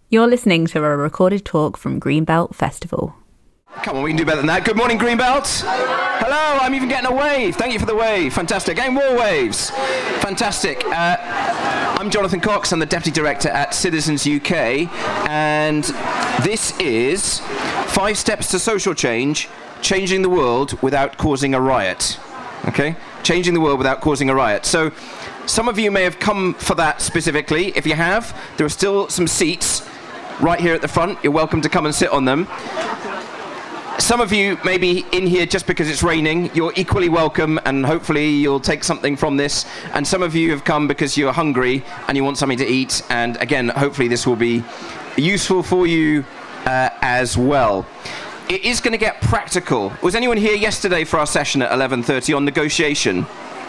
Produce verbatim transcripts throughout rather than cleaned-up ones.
You're listening to a recorded talk from Greenbelt Festival. Come on, we can do better than that. Good morning, Greenbelt. Hello, I'm even getting a wave. Thank you for the wave. Fantastic. Again, more waves. Fantastic. Uh, I'm Jonathan Cox. I'm the Deputy Director at Citizens U K. And this is Five Steps to Social Change, Changing the World Without Causing a Riot. Okay? Changing the world without causing a riot. So, some of you may have come for that specifically. If you have, there are still some seats right here at the front. You're welcome to come and sit on them. Some of you may be in here just because it's raining. You're equally welcome, and hopefully you'll take something from this. And some of you have come because you're hungry and you want something to eat. And again, hopefully this will be useful for you uh, as well. It is going to get practical. Was anyone here yesterday for our session at eleven thirty on negotiation?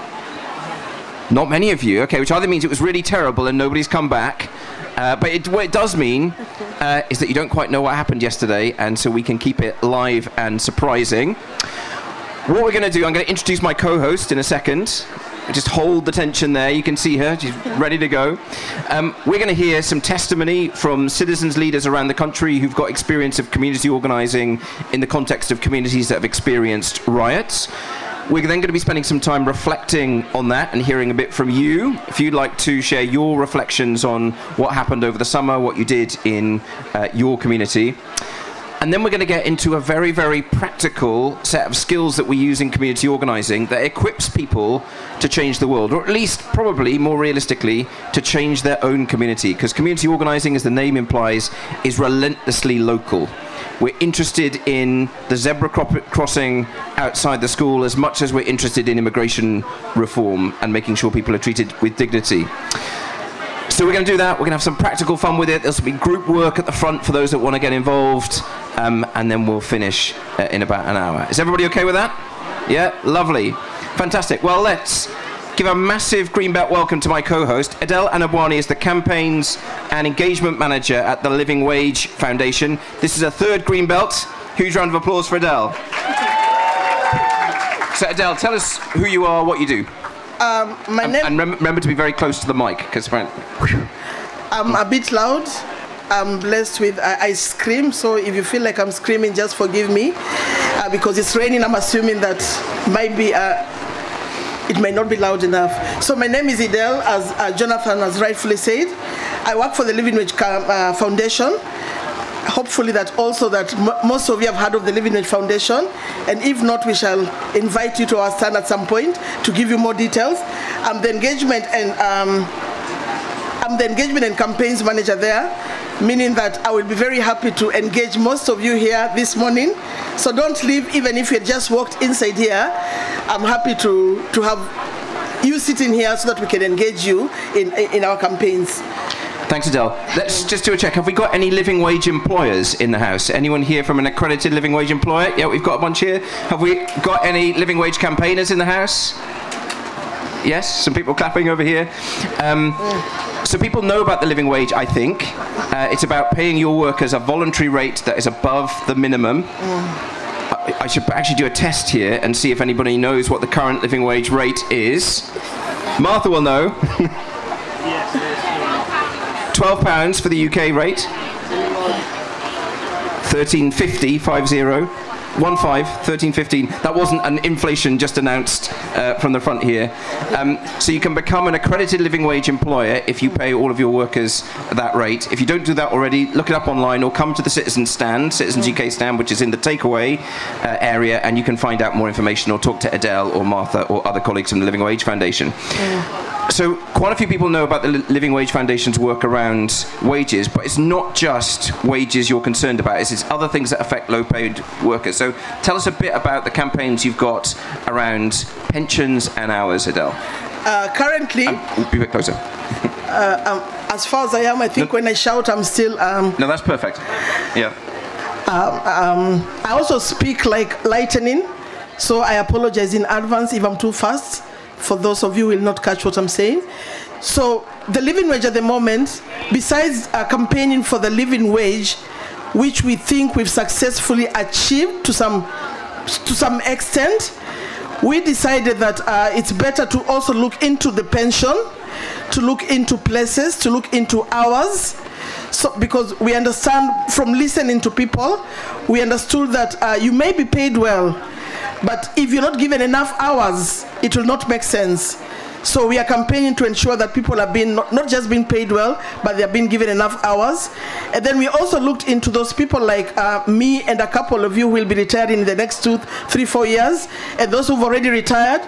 Not many of you. Okay, which either means it was really terrible and nobody's come back. Uh, but it, what it does mean uh, is that you don't quite know what happened yesterday, and so we can keep it live and surprising. What we're going to do, I'm going to introduce my co-host in a second. Just hold the tension there. You can see her. She's ready to go. Um, we're going to hear some testimony from citizens leaders around the country who've got experience of community organising in the context of communities that have experienced riots. We're then going to be spending some time reflecting on that and hearing a bit from you. If you'd like to share your reflections on what happened over the summer, what you did in uh, your community. And then we're going to get into a very, very practical set of skills that we use in community organising that equips people to change the world, or at least, probably, more realistically, to change their own community. Because community organising, as the name implies, is relentlessly local. We're interested in the zebra crossing outside the school as much as we're interested in immigration reform and making sure people are treated with dignity. So we're going to do that. We're going to have some practical fun with it. There'll be group work at the front for those that want to get involved. Um, and then we'll finish uh, in about an hour. Is everybody okay with that? Yeah? Lovely. Fantastic. Well, let's give a massive Greenbelt welcome to my co-host. Adele Anabwani is the Campaigns and Engagement Manager at the Living Wage Foundation. This is a third Greenbelt. Huge round of applause for Adele. So Adele, tell us who you are, what you do. Um, my and, name... And rem- remember to be very close to the mic, because... I'm a bit loud. I'm blessed with... I, I scream, so if you feel like I'm screaming, just forgive me. Uh, because it's raining, I'm assuming that might be... Uh, It may not be loud enough. So my name is Adele, as uh, Jonathan has rightfully said. I work for the Living Wage uh, Foundation. Hopefully that also that m- most of you have heard of the Living Wage Foundation. And if not, we shall invite you to our stand at some point to give you more details. I'm the engagement and um, I'm the engagement and campaigns manager there, meaning that I will be very happy to engage most of you here this morning. So don't leave, even if you just walked inside here. I'm happy to, to have you sitting here so that we can engage you in, in our campaigns. Thanks, Adele. Let's just do a check. Have we got any living wage employers in the house? Anyone here from an accredited living wage employer? Yeah, we've got a bunch here. Have we got any living wage campaigners in the house? Yes, some people clapping over here. Um, so people know about the living wage, I think. Uh, it's about paying your workers a voluntary rate that is above the minimum. Mm. I, I should actually do a test here and see if anybody knows what the current living wage rate is. Martha will know. twelve pounds for the U K rate. thirteen fifty, five zero. One five, thirteen fifteen. That wasn't an inflation just announced uh, from the front here. Um, so you can become an accredited living wage employer if you pay all of your workers that rate. If you don't do that already, look it up online or come to the Citizens stand, Citizens U K stand, which is in the takeaway uh, area, and you can find out more information or talk to Adele or Martha or other colleagues from the Living Wage Foundation. Mm. So quite a few people know about the Living Wage Foundation's work around wages, but it's not just wages you're concerned about, it's, it's other things that affect low-paid workers. So tell us a bit about the campaigns you've got around pensions and hours, Adele. Uh, currently... Um, be a bit closer. uh, um, as far as I am, I think no. when I shout, I'm still... Um, no, that's perfect. Yeah. Um, um, I also speak like lightning, so I apologize in advance if I'm too fast. For those of you who will not catch what I'm saying. So the living wage at the moment, besides uh, campaigning for the living wage, which we think we've successfully achieved to some to some extent, we decided that uh, it's better to also look into the pension, to look into places, to look into hours, So, because we understand from listening to people, we understood that uh, you may be paid well, but if you're not given enough hours, it will not make sense. So we are campaigning to ensure that people are being not, not just being paid well, but they are being given enough hours. And then we also looked into those people like uh, me and a couple of you who will be retiring in the next two, three, four years, and those who've already retired.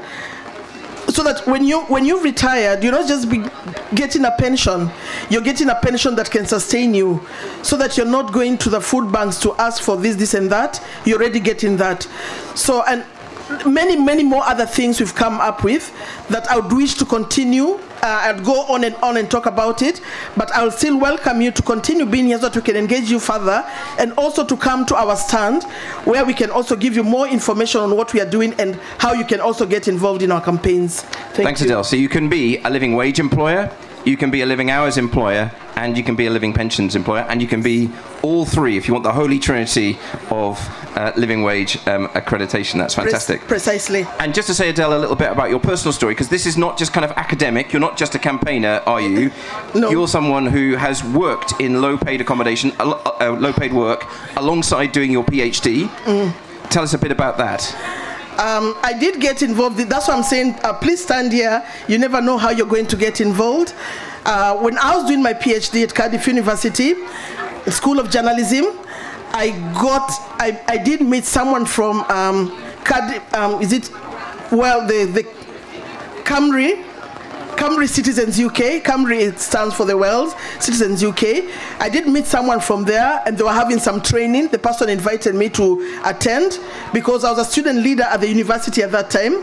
So that when you when you've retired, you're not just be getting a pension, you're getting a pension that can sustain you, so that you're not going to the food banks to ask for this, this, and that. You're already getting that. So, and many, many more other things we've come up with that I would wish to continue. Uh, I'd go on and on and talk about it, but I'll still welcome you to continue being here so that we can engage you further, and also to come to our stand where we can also give you more information on what we are doing and how you can also get involved in our campaigns. Thank Thanks, you. Adele. So you can be a living wage employer, you can be a living hours employer, and you can be a living pensions employer, and you can be all three if you want the holy trinity of uh, living wage um, accreditation. That's fantastic. Pre- precisely. And just to say, Adele, a little bit about your personal story, because this is not just kind of academic. You're not just a campaigner, are you? No. You're someone who has worked in low-paid accommodation, uh, uh, low-paid work, alongside doing your PhD. Mm. Tell us a bit about that. Um, I did get involved. That's what I'm saying. Uh, please stand here. You never know how you're going to get involved. Uh, when I was doing my PhD at Cardiff University, School of Journalism, I got, I, I did meet someone from um, Cardiff, um, is it, well, the, the Camry, Camry Citizens U K. Camry, it stands for the Wales Citizens U K. I did meet someone from there, and they were having some training. The person invited me to attend because I was a student leader at the university at that time.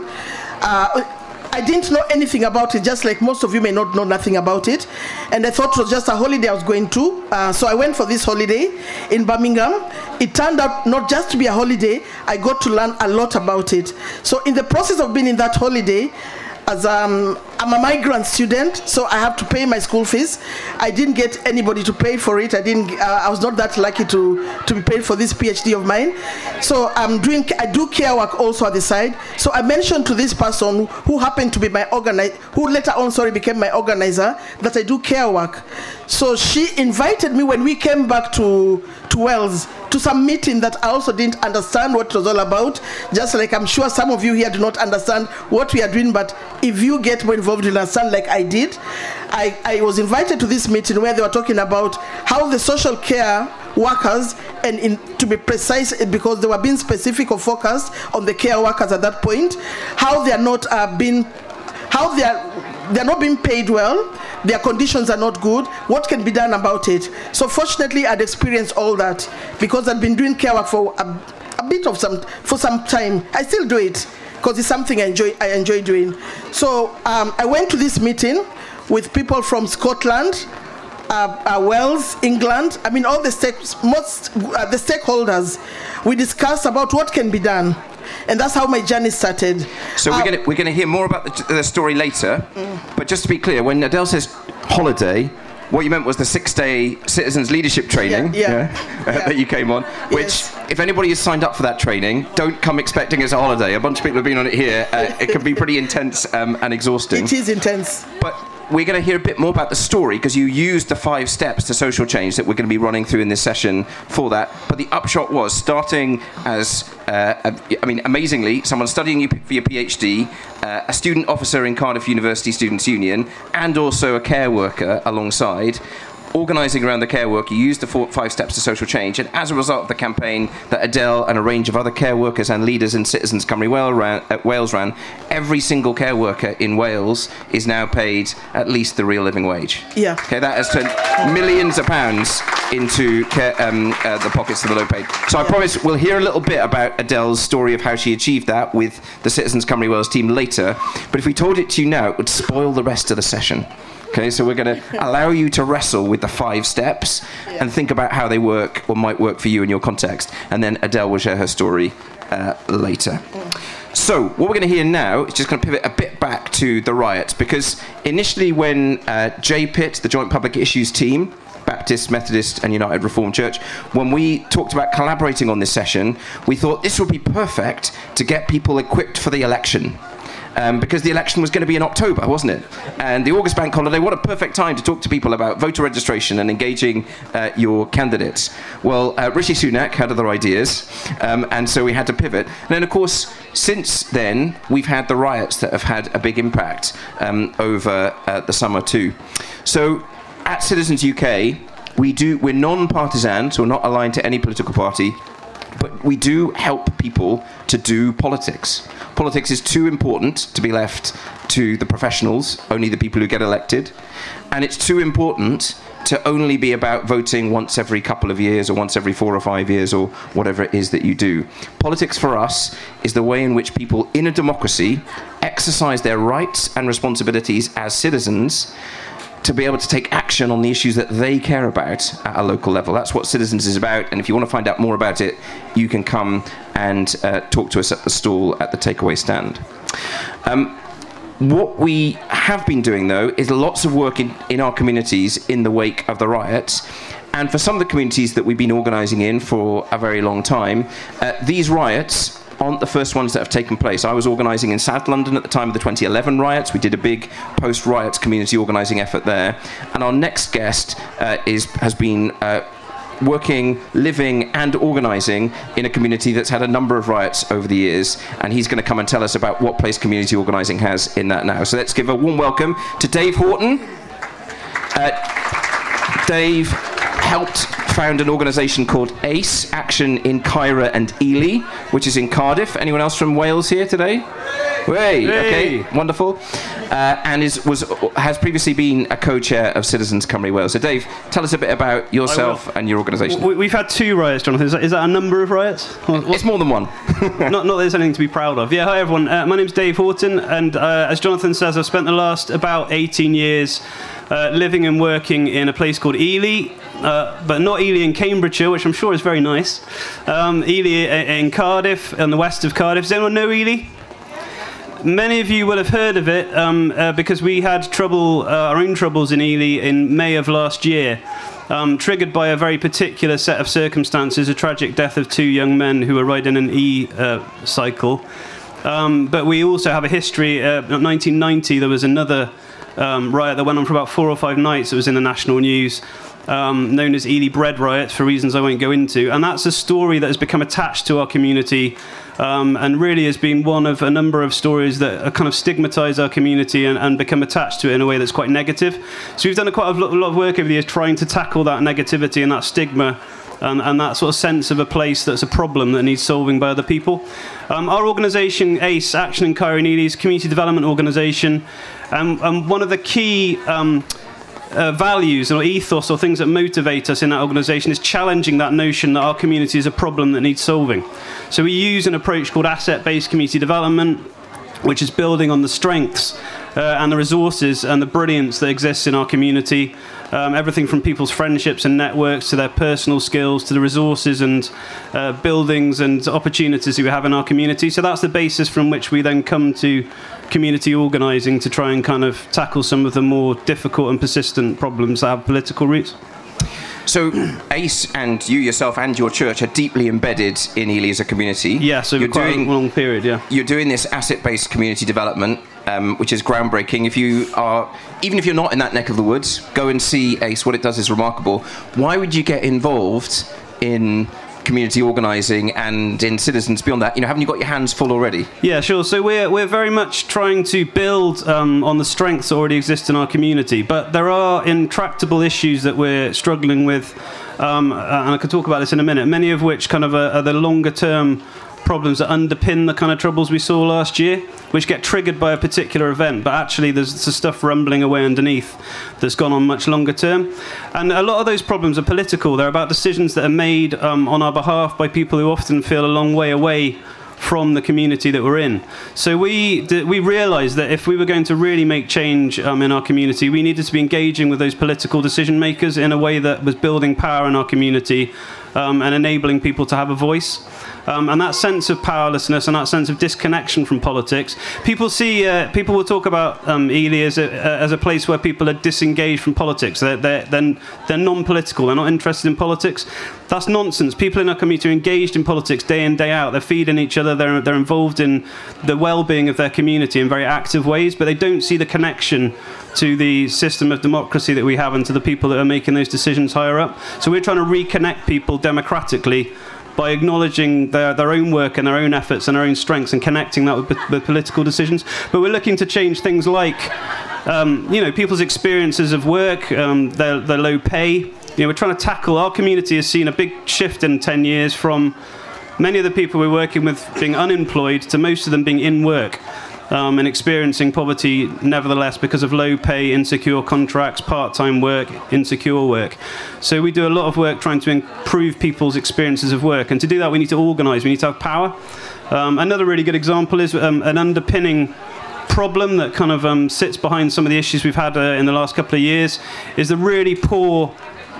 Uh, I didn't know anything about it, just like most of you may not know nothing about it. And I thought it was just a holiday I was going to. Uh, so I went for this holiday in Birmingham. It turned out not just to be a holiday, I got to learn a lot about it. So in the process of being in that holiday, as um, I'm a migrant student, so I have to pay my school fees. I didn't get anybody to pay for it. I didn't. Uh, I was not that lucky to to be paid for this PhD of mine. So I'm doing. I do care work also at the side. So I mentioned to this person who happened to be my organizer, who later on, sorry, became my organizer, that I do care work. So she invited me when we came back to to Wales to some meeting that I also didn't understand what it was all about. Just like I'm sure some of you here do not understand what we are doing, but if you get more involved, you'll understand like I did. I, I was invited to this meeting where they were talking about how the social care workers, and in, to be precise, because they were being specific or focused on the care workers at that point, how they are not uh, being, how they are they're not being paid well, their conditions are not good, what can be done about it? So fortunately, I'd experienced all that because I'd been doing care work for a, a bit of some, for some time. I still do it because it's something I enjoy, I enjoy doing. So um, I went to this meeting with people from Scotland, uh, uh, Wales, England, I mean all the, stakes, most, uh, the stakeholders. We discussed about what can be done. And that's how my journey started. So we're uh, going we're going to hear more about the, the story later. Mm. But just to be clear, when Adele says holiday, what you meant was the six-day citizens leadership training yeah, yeah, yeah, yeah. that you came on. Which, yes. If anybody has signed up for that training, don't come expecting it's a holiday. A bunch of people have been on it here. Uh, it can be pretty intense um, and exhausting. It is intense. But we're going to hear a bit more about the story because you used the five steps to social change that we're going to be running through in this session for that. But the upshot was starting as, uh, I mean, amazingly, someone studying for your PhD, uh, a student officer in Cardiff University Students' Union, and also a care worker alongside. Organising around the care work, you used the four, five steps to social change, and as a result of the campaign that Adele and a range of other care workers and leaders in Citizens Cymru Wales ran, uh, Wales ran, every single care worker in Wales is now paid at least the real living wage. Yeah. Okay, that has turned millions of pounds into care, um, uh, the pockets of the low paid. So I yeah. promise we'll hear a little bit about Adele's story of how she achieved that with the Citizens Cymru Wales team later. But if we told it to you now, it would spoil the rest of the session. Okay, so we're going to allow you to wrestle with the five steps yeah. and think about how they work or might work for you in your context. And then Adele will share her story uh, later. Mm. So what we're going to hear now is just going to pivot a bit back to the riots, because initially when uh, J P I T, the Joint Public Issues team, Baptist, Methodist and United Reformed Church, when we talked about collaborating on this session, we thought this would be perfect to get people equipped for the election. um, because the election was going to be in October, wasn't it? And the August bank holiday, what a perfect time to talk to people about voter registration and engaging uh, your candidates. Well, uh, Rishi Sunak had other ideas, um, and so we had to pivot. And then, of course, since then, we've had the riots that have had a big impact um, over uh, the summer too. So, at Citizens U K, we do, we're non-partisan, so we're not aligned to any political party, but we do help people to do politics. Politics is too important to be left to the professionals, only the people who get elected, and it's too important to only be about voting once every couple of years or once every four or five years or whatever it is that you do. Politics for us is the way in which people in a democracy exercise their rights and responsibilities as citizens to be able to take action on the issues that they care about at a local level. That's what Citizens is about, and if you want to find out more about it, you can come and uh, talk to us at the stall at the takeaway stand. Um, what we have been doing, though, is lots of work in, in our communities in the wake of the riots. And for some of the communities that we've been organising in for a very long time, uh, these riots aren't the first ones that have taken place. I was organising in South London at the time of the twenty eleven riots. We did a big post-riots community organising effort there. And our next guest uh, is has been uh, working, living and organising in a community that's had a number of riots over the years. And he's going to come and tell us about what place community organising has in that now. So let's give a warm welcome to Dave Horton. Uh, Dave helped found an organisation called ACE, Action in Caerau and Ely, which is in Cardiff. Anyone else from Wales here today? Hey, hey. Okay, wonderful. Uh, and is was has previously been a co-chair of Citizens Cymru Wales. So Dave, tell us a bit about yourself and your organisation. We, we've had two riots, Jonathan. Is that, is that a number of riots? What, what? It's more than one. not, not that there's anything to be proud of. Yeah, hi everyone. Uh, my name's Dave Horton, and uh, as Jonathan says, I've spent the last about eighteen years uh, living and working in a place called Ely. Uh, but not Ely in Cambridgeshire, which I'm sure is very nice. Um, Ely in Cardiff, in the west of Cardiff. Does anyone know Ely? Many of you will have heard of it um, uh, because we had trouble, uh, our own troubles in Ely in May of last year, um, triggered by a very particular set of circumstances, a tragic death of two young men who were riding an e-cycle. Uh, um, but we also have a history. Uh, in nineteen ninety, there was another um, riot that went on for about four or five nights. It was in the national news. Um, known as Ely Bread Riots, for reasons I won't go into. And that's a story that has become attached to our community um, and really has been one of a number of stories that are kind of stigmatise our community and, and become attached to it in a way that's quite negative. So we've done a quite a lot, a lot of work over the years trying to tackle that negativity and that stigma and, and that sort of sense of a place that's a problem that needs solving by other people. Um, our organisation, ACE, Action in Caerau and Ely, is a community development organisation. And, and one of the key Um, Uh, values or ethos or things that motivate us in that organisation is challenging that notion that our community is a problem that needs solving. So we use an approach called asset-based community development, which is building on the strengths uh, and the resources and the brilliance that exists in our community. Um, everything from people's friendships and networks to their personal skills to the resources and uh, buildings and opportunities that we have in our community. So that's the basis from which we then come to community organising to try and kind of tackle some of the more difficult and persistent problems that have political roots. So ACE and you yourself and your church are deeply embedded in Ely as a community. Yes, over you're quite doing, a long period, yeah. You're doing this asset-based community development, um, which is groundbreaking. If you are, even if you're not in that neck of the woods, go and see ACE. What it does is remarkable. Why would you get involved in community organising and in Citizens beyond that? You know, haven't you got your hands full already? Yeah, sure. So we're we're very much trying to build um, on the strengths that already exist in our community, but there are intractable issues that we're struggling with, um, and I can talk about this in a minute. Many of which kind of are, are the longer term problems that underpin the kind of troubles we saw last year, which get triggered by a particular event, but actually there's some stuff rumbling away underneath that's gone on much longer term. And a lot of those problems are political. They're about decisions that are made um, on our behalf by people who often feel a long way away from the community that we're in. So we we realised that if we were going to really make change um, in our community, we needed to be engaging with those political decision makers in a way that was building power in our community um, and enabling people to have a voice. Um, and that sense of powerlessness and that sense of disconnection from politics, people see, uh, people will talk about um, Ely as a, uh, as a place where people are disengaged from politics. They're, they're, they're, they're non-political, they're not interested in politics. That's nonsense. People in our community are engaged in politics day in, day out. They're feeding each other. other. They're, they're involved in the well-being of their community in very active ways, but they don't see the connection to the system of democracy that we have and to the people that are making those decisions higher up. So we're trying to reconnect people democratically by acknowledging their, their own work and their own efforts and their own strengths and connecting that with, with political decisions. But we're looking to change things like, um, you know, people's experiences of work, um, their, their low pay. You know, we're trying to tackle, our community has seen a big shift in ten years from many of the people we're working with being unemployed to most of them being in work. Um, and experiencing poverty nevertheless because of low pay, insecure contracts, part-time work, insecure work. So we do a lot of work trying to improve people's experiences of work, and to do that we need to organise, we need to have power. Um, another really good example is um, an underpinning problem that kind of um, sits behind some of the issues we've had uh, in the last couple of years is the really poor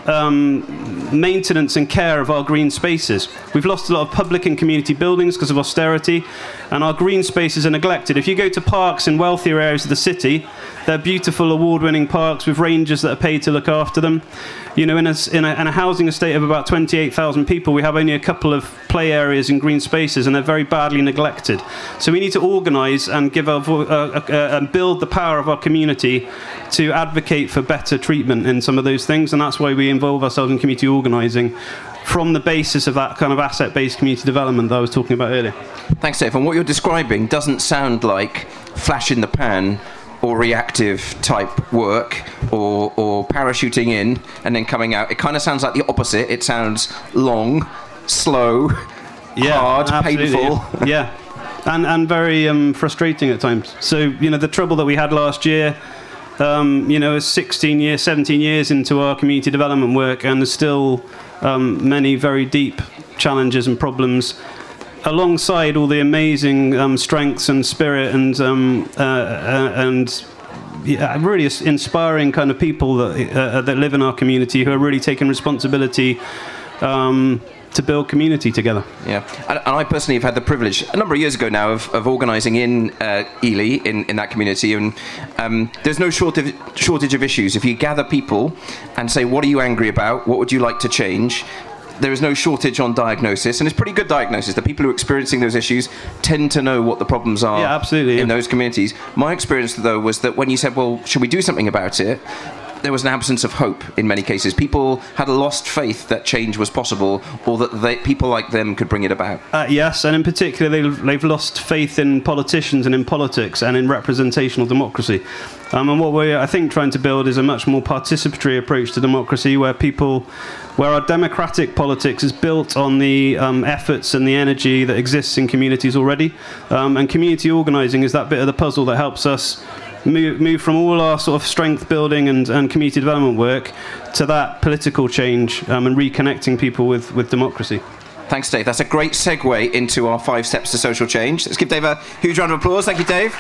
Um, maintenance and care of our green spaces. We've lost a lot of public and community buildings because of austerity, and our green spaces are neglected. If you go to parks in wealthier areas of the city, they're beautiful award-winning parks with rangers that are paid to look after them. You know, in a, in a, in a housing estate of about twenty-eight thousand people, we have only a couple of play areas and green spaces, and they're very badly neglected. So we need to organise and give our vo- uh, uh, and build the power of our community to advocate for better treatment in some of those things, and that's why we involve ourselves in community organising from the basis of that kind of asset-based community development that I was talking about earlier. Thanks, Dave. And what you're describing doesn't sound like flash in the pan or reactive type work or, or parachuting in and then coming out. It kind of sounds like the opposite. It sounds long, slow, yeah, hard, absolutely, painful. Yeah, yeah. And, and very um, frustrating at times. So, you know, the trouble that we had last year, um, you know, is sixteen years, seventeen years into our community development work, and there's still um, many very deep challenges and problems alongside all the amazing um, strengths and spirit and um, uh, uh, and yeah, really inspiring kind of people that uh, that live in our community who are really taking responsibility um, to build community together. Yeah, and, and I personally have had the privilege a number of years ago now of, of organising in uh, Ely in, in that community, and um, there's no shortage shortage of issues. If you gather people and say, what are you angry about? What would you like to change? There is no shortage on diagnosis, and it's pretty good diagnosis. The people who are experiencing those issues tend to know what the problems are yeah, absolutely, in yeah. those communities. My experience, though, was that when you said, well, should we do something about it, there was an absence of hope in many cases. People had lost faith that change was possible, or that they, people like them could bring it about. Uh, yes, and in particular, they've, they've lost faith in politicians and in politics and in representational democracy. Um, and what we're, I think, trying to build is a much more participatory approach to democracy, where people, where our democratic politics is built on the um, efforts and the energy that exists in communities already. Um, and community organising is that bit of the puzzle that helps us Move, move from all our sort of strength building and, and community development work to that political change um, and reconnecting people with, with democracy. Thanks, Dave. That's a great segue into our five steps to social change. Let's give Dave a huge round of applause. Thank you, Dave.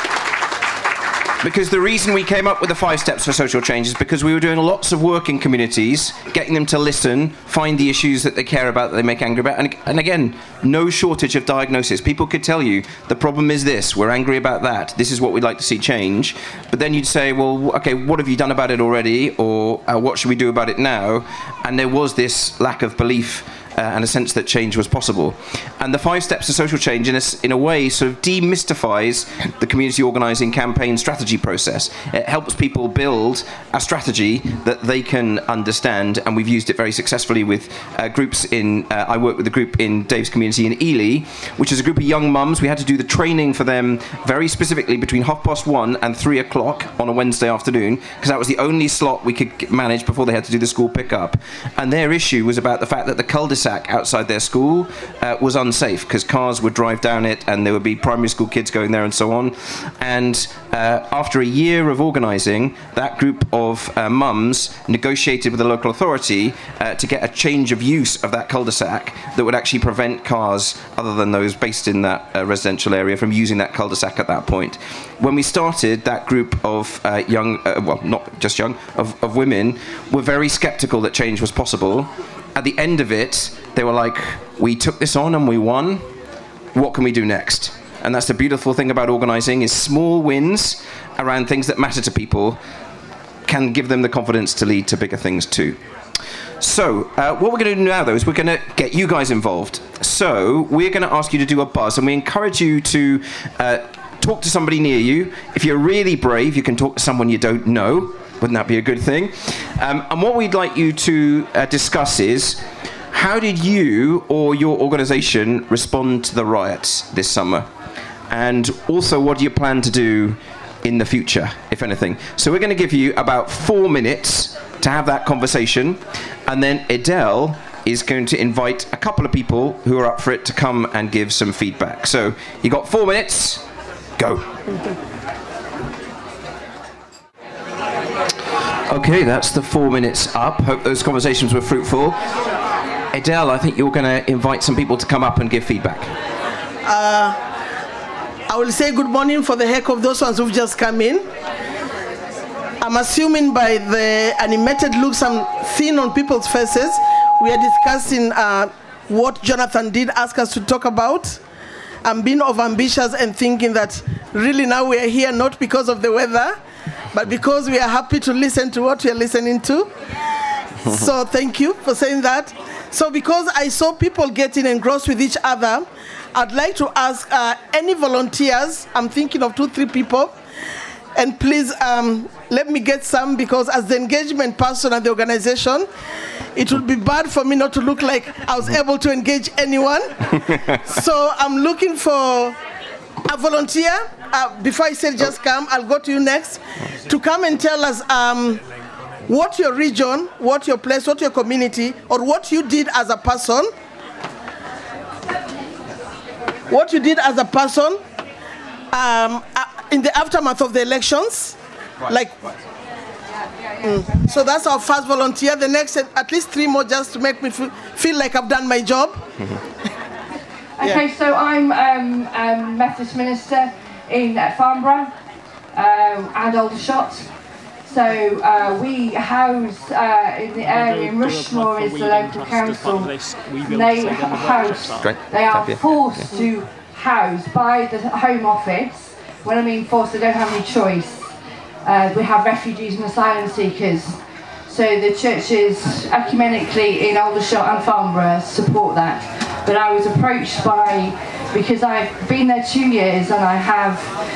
Because the reason we came up with the five steps for social change is because we were doing lots of work in communities, getting them to listen, find the issues that they care about, that they make angry about. And, and again, no shortage of diagnosis. People could tell you, the problem is this, we're angry about that, this is what we'd like to see change. But then you'd say, well, okay, what have you done about it already? Or uh, what should we do about it now? And there was this lack of belief Uh, and a sense that change was possible. And the five steps to social change, in a, in a way, sort of demystifies the community organising campaign strategy process. It helps people build a strategy that they can understand, and we've used it very successfully with uh, groups in, uh, I work with a group in Dave's community in Ely, which is a group of young mums. We had to do the training for them very specifically between half past one and three o'clock on a Wednesday afternoon, because that was the only slot we could manage before they had to do the school pickup. And their issue was about the fact that the cul-de-sac outside their school uh, was unsafe, because cars would drive down it and there would be primary school kids going there and so on. And uh, after a year of organising, that group of uh, mums negotiated with the local authority uh, to get a change of use of that cul-de-sac that would actually prevent cars other than those based in that uh, residential area from using that cul-de-sac at that point. When we started, that group of uh, young, uh, well, not just young, of, of women were very sceptical that change was possible. At the end of it, they were like, we took this on and we won. What can we do next? And that's the beautiful thing about organising, is small wins around things that matter to people can give them the confidence to lead to bigger things too. So, uh, what we're going to do now, though, is we're going to get you guys involved. So we're going to ask you to do a buzz, and we encourage you to uh, talk to somebody near you. If you're really brave, you can talk to someone you don't know. Wouldn't that be a good thing? Um, and what we'd like you to uh, discuss is, how did you or your organisation respond to the riots this summer? And also, what do you plan to do in the future, if anything? So we're going to give you about four minutes to have that conversation, and then Edel is going to invite a couple of people who are up for it to come and give some feedback. So you got four minutes, go. Okay, that's the four minutes up. Hope those conversations were fruitful. Edel, I think you're going to invite some people to come up and give feedback. Uh, I will say good morning for the heck of those ones who've just come in. I'm assuming by the animated looks I'm seeing on people's faces, we are discussing uh, what Jonathan did ask us to talk about. I'm being overambitious and thinking that really now we are here not because of the weather, but because we are happy to listen to what we are listening to. So thank you for saying that. So because I saw people getting engrossed with each other, I'd like to ask uh, any volunteers, I'm thinking of two, three people, and please um, let me get some, because as the engagement person at the organization, it would be bad for me not to look like I was able to engage anyone. So I'm looking for a volunteer. Uh, before I say just come, I'll go to you next, to come and tell us um, what your region, what your place, what your community, or what you did as a person, what you did as a person um, uh, in the aftermath of the elections. Right. Like, right. Mm. So that's our first volunteer. The next, at least three more, just to make me feel, feel like I've done my job. Mm-hmm. Okay, yeah. So I'm um, um, Methodist minister in uh, Farnborough uh, and Aldershot. So uh, we house uh, in the area, Rushmore is the local council, they house, they are forced to house by the Home Office. When I mean forced, they don't have any choice. Uh, we have refugees and asylum seekers. So the churches ecumenically in Aldershot and Farnborough support that. But I was approached by, because I've been there two years and I have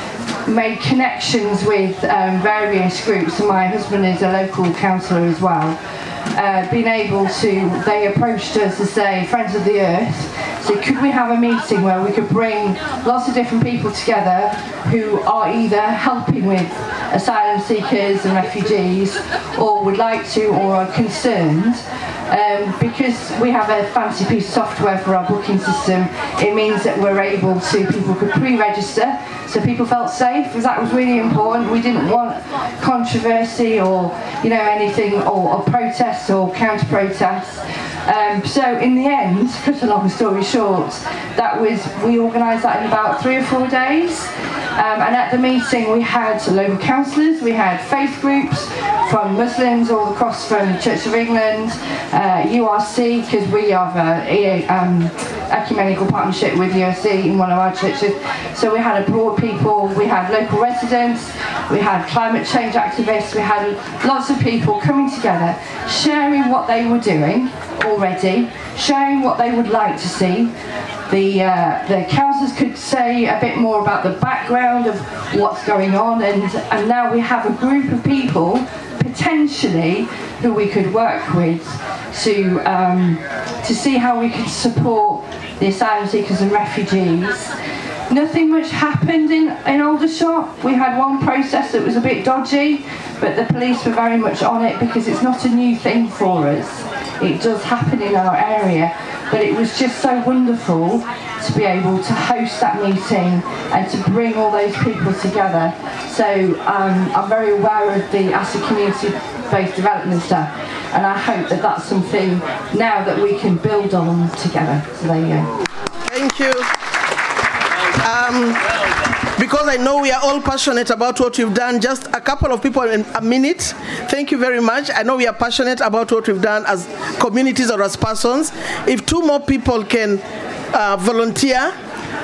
made connections with um, various groups, and my husband is a local councillor as well. Uh, being able to, they approached us to say, Friends of the Earth, so could we have a meeting where we could bring lots of different people together who are either helping with asylum seekers and refugees, or would like to, or are concerned. Um, because we have a fancy piece of software for our booking system, it means that we're able to, people could pre-register, so people felt safe, because that was really important. We didn't want controversy or, you know, anything, or, or protests or counter-protests. Um, so in the end, cut a long story short, that was, we organised that in about three or four days. Um, and at the meeting we had local councillors, we had faith groups from Muslims all across from the Church of England, uh, U R C, because we have a um, ecumenical partnership with U R C in one of our churches. So we had a broad people, we had local residents, we had climate change activists, we had lots of people coming together, sharing what they were doing already, sharing what they would like to see. The, uh, the councillors could say a bit more about the background of what's going on, and, and now we have a group of people potentially who we could work with to, um, to see how we could support the asylum seekers and refugees. Nothing much happened in, in Aldershot. We had one process that was a bit dodgy, but the police were very much on it because it's not a new thing for us. It does happen in our area, but it was just so wonderful to be able to host that meeting and to bring all those people together. So um, I'm very aware of the ASSA community-based development stuff, and I hope that that's something now that we can build on together. So there you go. Thank you. Um, because I know we are all passionate about what we've done, just a couple of people in a minute. Thank you very much. I know we are passionate about what we've done as communities or as persons. If two more people can uh, volunteer,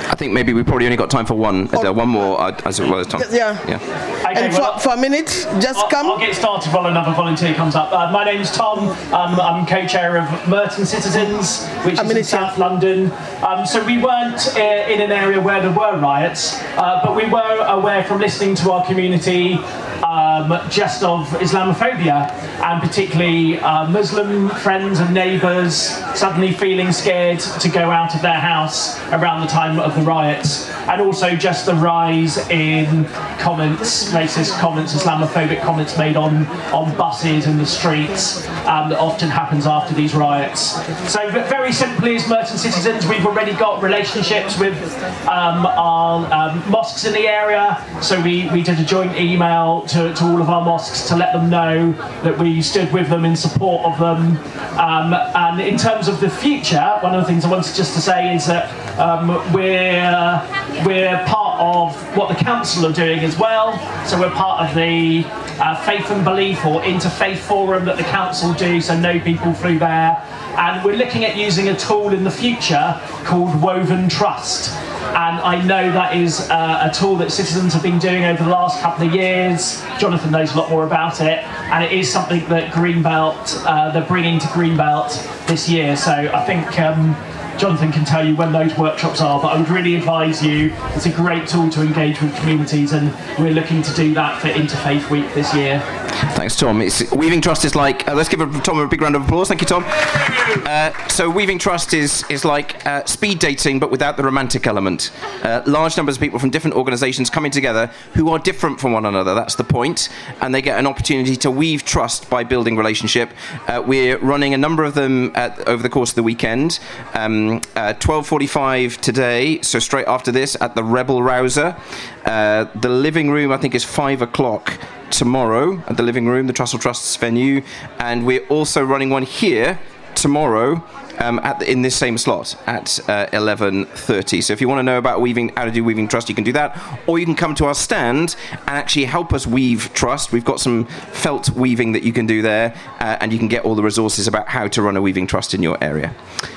I think maybe we probably only got time for one, Adele. One more, uh, as well as time. Yeah. yeah. Okay, And well, for, for a minute, just I'll, come. I'll get started while another volunteer comes up. Uh, my name's Tom. Um, I'm co-chair of Merton Citizens, which A is minute, in South London. Um, so we weren't uh, in an area where there were riots, uh, but we were aware from listening to our community um, just of Islamophobia, and particularly uh, Muslim friends and neighbours suddenly feeling scared to go out of their house around the time of the riots, and also just the rise in comments, racist comments, Islamophobic comments made on, on buses in the streets um, that often happens after these riots. So very simply, as Merton Citizens, we've already got relationships with um, our um, mosques in the area, so we, we did a joint email to, to all of our mosques to let them know that we stood with them in support of them. Um, and in terms of the future, one of the things I wanted just to say is that um, we're, we're part of what the council are doing as well. So we're part of the uh, Faith and Belief or Interfaith Forum that the council do, so know people through there. And we're looking at using a tool in the future called Woven Trust. And I know that is uh, a tool that citizens have been doing over the last couple of years. Jonathan knows a lot more about it, and it is something that Greenbelt, uh, they're bringing to Greenbelt this year. So I think um, Jonathan can tell you when those workshops are, but I would really advise you, it's a great tool to engage with communities, and we're looking to do that for Interfaith Week this year. Thanks, Tom. It's, Weaving Trust is like, uh, let's give Tom a big round of applause. Thank you, Tom. Uh, so Weaving Trust is, is like uh, speed dating, but without the romantic element. Uh, large numbers of people from different organisations coming together who are different from one another. That's the point. And they get an opportunity to weave trust by building relationship. Uh, we're running a number of them at, over the course of the weekend. Um, uh, twelve forty-five today, so straight after this, at the Rebel Rouser. Uh, the living room, I think, is five o'clock tomorrow at the living room, the Trussell Trust's venue, and we're also running one here tomorrow um, at the, in this same slot at uh, eleven thirty. So if you want to know about weaving, how to do Weaving Trust, you can do that, or you can come to our stand and actually help us weave trust. We've got some felt weaving that you can do there, uh, and you can get all the resources about how to run a Weaving Trust in your area.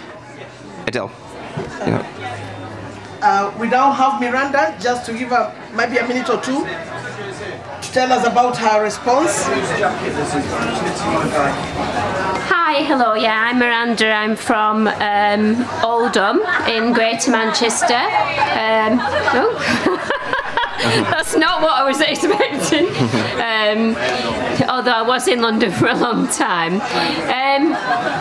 Adele. Yeah. Uh, we now have Miranda, just to give her maybe a minute or two to tell us about her response. Hi, hello, yeah, I'm Miranda. I'm from um, Oldham in Greater Manchester. Um, oh. That's not what I was expecting, um, although I was in London for a long time. Um,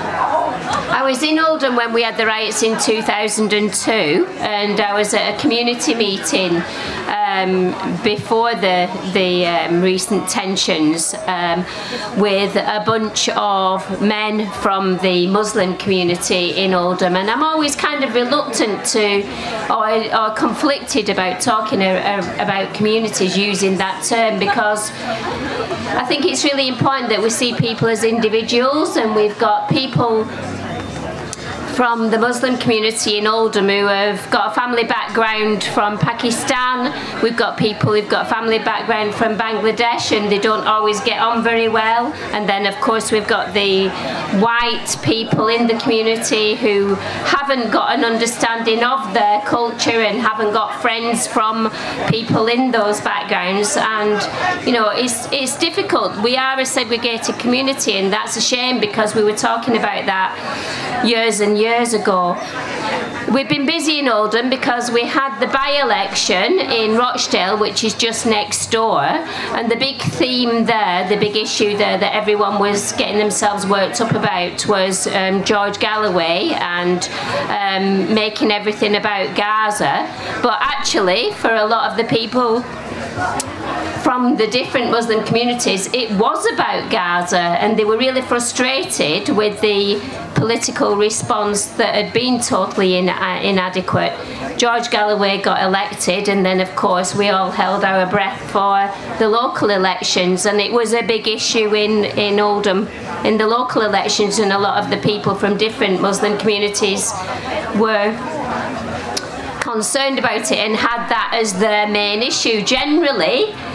I was in Oldham when we had the riots in two thousand two, and I was at a community meeting um, before the, the um, recent tensions um, with a bunch of men from the Muslim community in Oldham, and I'm always kind of reluctant to or, or conflicted about talking a, a, about communities using that term, because I think it's really important that we see people as individuals, and we've got people from the Muslim community in Oldham who have got a family background from Pakistan. We've got people who've got a family background from Bangladesh, and they don't always get on very well. And then of course we've got the white people in the community who haven't got an understanding of their culture and haven't got friends from people in those backgrounds. And you know, it's, it's difficult. We are a segregated community, and that's a shame, because we were talking about that years and years years ago. We've been busy in Oldham because we had the by-election in Rochdale, which is just next door, and the big theme there, the big issue there that everyone was getting themselves worked up about was um, George Galloway and um, making everything about Gaza. But actually, for a lot of the people from the different Muslim communities, it was about Gaza, and they were really frustrated with the political response that had been totally in, uh, inadequate. George Galloway got elected, and then of course we all held our breath for the local elections, and it was a big issue in, in Oldham in the local elections, and a lot of the people from different Muslim communities were concerned about it and had that as their main issue. Generally,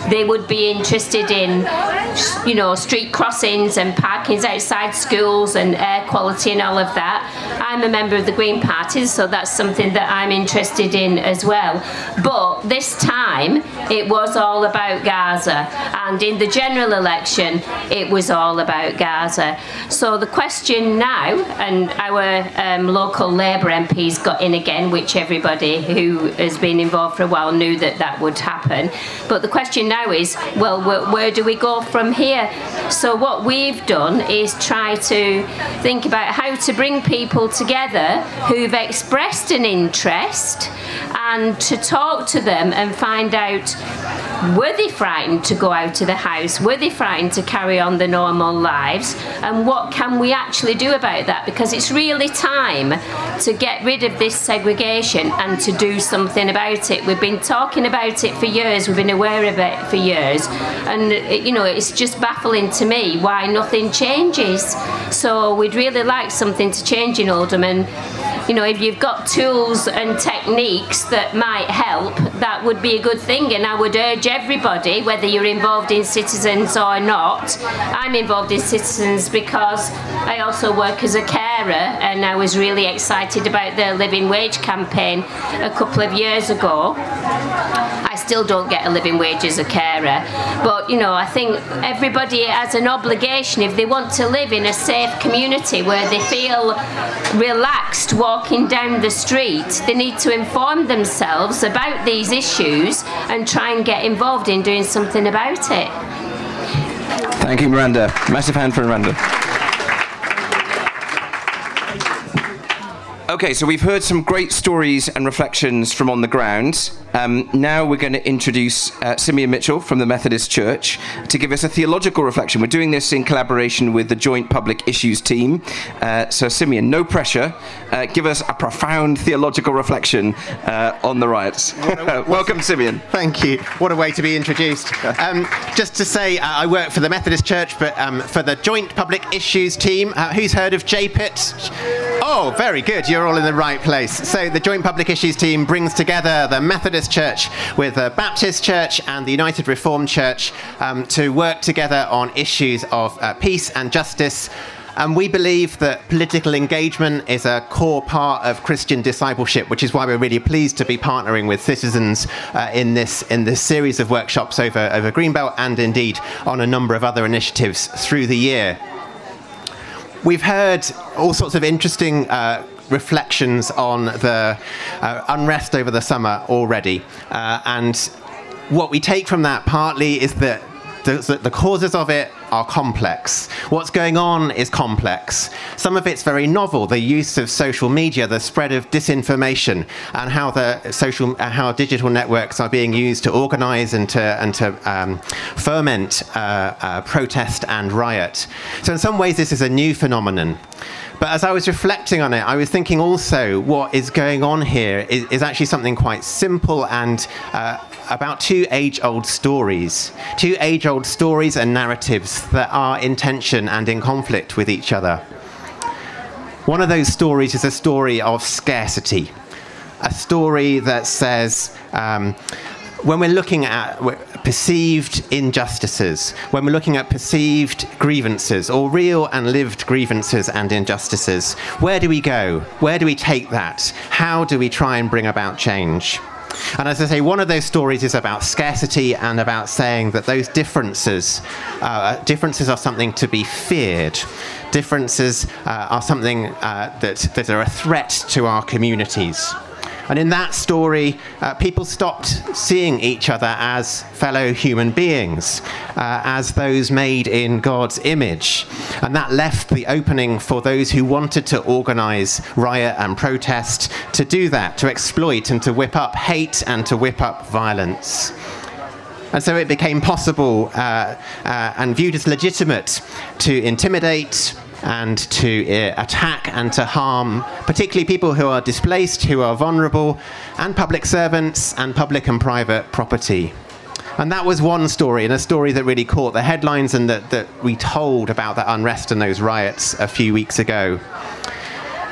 they would be interested in, you know, street crossings and parkings outside schools and air quality and all of that. I'm a member of the Green Party, so that's something that I'm interested in as well. But this time, it was all about Gaza, and in the general election, it was all about Gaza. So the question now, and our um, local Labour M Ps got in again, which everybody who has been involved for a while knew that that would happen. But the question now is, well, where, where do we go from here? So what we've done is try to think about how to bring people together who've expressed an interest, and to talk to them and find out, were they frightened to go out of the house? Were they frightened to carry on their normal lives? And what can we actually do about that? Because it's really time to get rid of this segregation and to do something about it. We've been talking about it for years, we've been aware of it for years, and you know, it's just baffling to me why nothing changes. So we'd really like something to change in Oldham, and you know, if you've got tools and techniques that might help, that would be a good thing. And I would urge everybody, whether you're involved in Citizens or not, I'm involved in Citizens because I also work as a carer, and I was really excited about the living wage campaign a couple of years ago. I still don't get a living wage as a carer, but you know, I think everybody has an obligation, if they want to live in a safe community where they feel relaxed walking down the street, they need to inform themselves about these issues and try and get involved in doing something about it. Thank you, Miranda. Massive hand for Miranda. Okay, so we've heard some great stories and reflections from on the ground. Um, now we're going to introduce uh, Simeon Mitchell from the Methodist Church to give us a theological reflection. We're doing this in collaboration with the Joint Public Issues team. Uh, so Simeon, no pressure. Uh, give us a profound theological reflection uh, on the riots. Welcome, Simeon. Thank you. What a way to be introduced. Um, just to say, uh, I work for the Methodist Church, but um, for the Joint Public Issues team. Uh, who's heard of J P I T? Oh, very good. You're all in the right place. So the Joint Public Issues team brings together the Methodist Church with the Baptist Church and the United Reformed Church um, to work together on issues of uh, peace and justice. And we believe that political engagement is a core part of Christian discipleship, which is why we're really pleased to be partnering with Citizens uh, in this in this series of workshops over, over Greenbelt, and indeed on a number of other initiatives through the year. We've heard all sorts of interesting uh, reflections on the uh, unrest over the summer already. Uh, and what we take from that partly is that the, the causes of it are complex. What's going on is complex. Some of it's very novel, the use of social media, the spread of disinformation, and how the social, uh, how digital networks are being used to organise and to and to um, ferment uh, uh, protest and riot. So in some ways, this is a new phenomenon. But as I was reflecting on it, I was thinking also what is going on here is, is actually something quite simple and uh, about two age-old stories. Two age-old stories and narratives that are in tension and in conflict with each other. One of those stories is a story of scarcity. A story that says, um, when we're looking at perceived injustices, when we're looking at perceived grievances, or real and lived grievances and injustices, where do we go? Where do we take that? How do we try and bring about change? And as I say, one of those stories is about scarcity and about saying that those differences, uh, differences are something to be feared. Differences uh, are something uh, that, that are a threat to our communities. And in that story, uh, people stopped seeing each other as fellow human beings, uh, as those made in God's image. And that left the opening for those who wanted to organise riot and protest to do that, to exploit and to whip up hate and to whip up violence. And so it became possible uh, uh, and viewed as legitimate to intimidate and to uh, attack and to harm, particularly people who are displaced, who are vulnerable, and public servants and public and private property. And that was one story, and a story that really caught the headlines and that, that we told about that unrest and those riots a few weeks ago.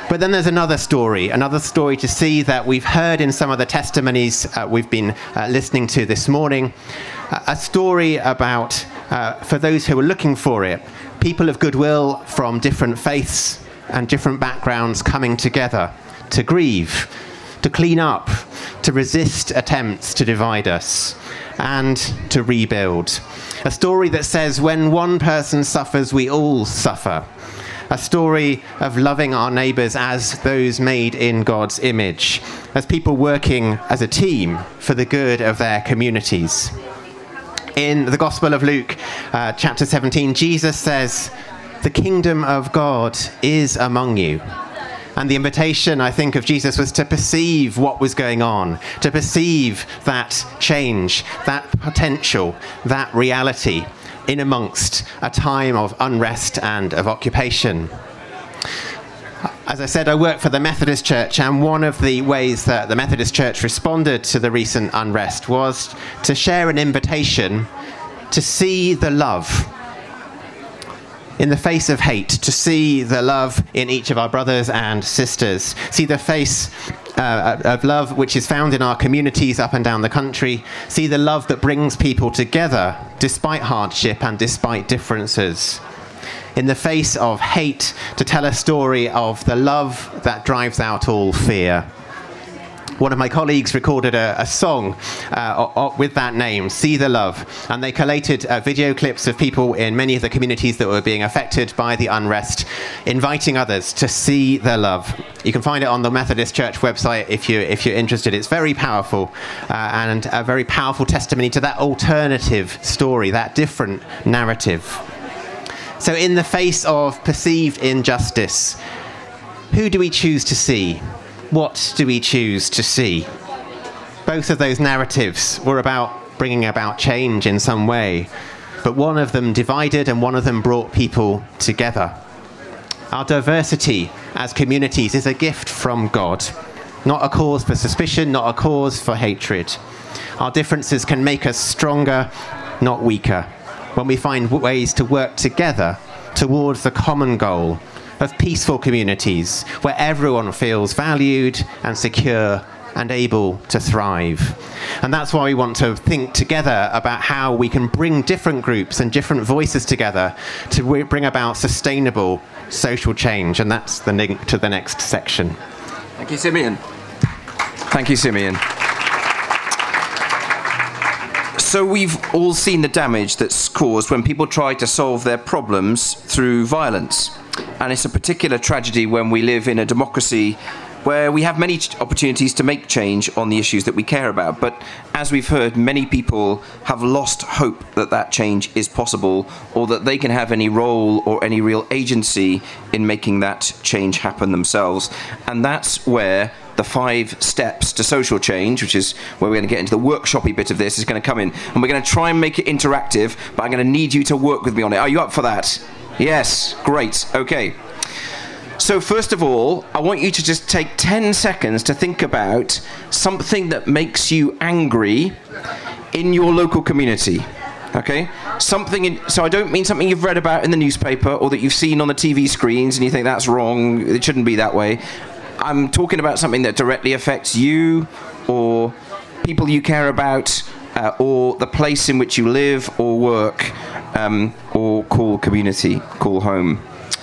But then there's another story, another story to see that we've heard in some of the testimonies uh, we've been uh, listening to this morning. Uh, a story about, uh, for those who are looking for it, people of goodwill from different faiths and different backgrounds coming together to grieve, to clean up, to resist attempts to divide us, and to rebuild. A story that says when one person suffers, we all suffer. A story of loving our neighbours as those made in God's image, as people working as a team for the good of their communities. In the Gospel of Luke, uh, chapter seventeen, Jesus says, "The kingdom of God is among you." And the invitation, I think, of Jesus was to perceive what was going on, to perceive that change, that potential, that reality, in amongst a time of unrest and of occupation. As I said, I work for the Methodist Church, and one of the ways that the Methodist Church responded to the recent unrest was to share an invitation to see the love in the face of hate, to see the love in each of our brothers and sisters, see the face uh, of love which is found in our communities up and down the country, see the love that brings people together despite hardship and despite differences. In the face of hate, to tell a story of the love that drives out all fear. One of my colleagues recorded a, a song uh, with that name, See the Love, and they collated uh, video clips of people in many of the communities that were being affected by the unrest, inviting others to see their love. You can find it on the Methodist Church website if, you, if you're interested. It's very powerful uh, and a very powerful testimony to that alternative story, that different narrative. So in the face of perceived injustice, who do we choose to see? What do we choose to see? Both of those narratives were about bringing about change in some way, but one of them divided and one of them brought people together. Our diversity as communities is a gift from God, not a cause for suspicion, not a cause for hatred. Our differences can make us stronger, not weaker, when we find ways to work together towards the common goal of peaceful communities where everyone feels valued and secure and able to thrive. And that's why we want to think together about how we can bring different groups and different voices together to bring about sustainable social change. And that's the link to the next section. Thank you, Simeon. Thank you, Simeon. So we've all seen the damage that's caused when people try to solve their problems through violence. And it's a particular tragedy when we live in a democracy where we have many opportunities to make change on the issues that we care about. But as we've heard, many people have lost hope that that change is possible, or that they can have any role or any real agency in making that change happen themselves. And that's where the five steps to social change, which is where we're going to get into the workshopy bit of this, is going to come in. And we're going to try and make it interactive, but I'm going to need you to work with me on it. Are you up for that? Yes, great, okay. So first of all, I want you to just take ten seconds to think about something that makes you angry in your local community, okay? Something in, so I don't mean something you've read about in the newspaper or that you've seen on the T V screens and you think that's wrong, it shouldn't be that way. I'm talking about something that directly affects you or people you care about, uh, or the place in which you live or work, um, or call community, call home.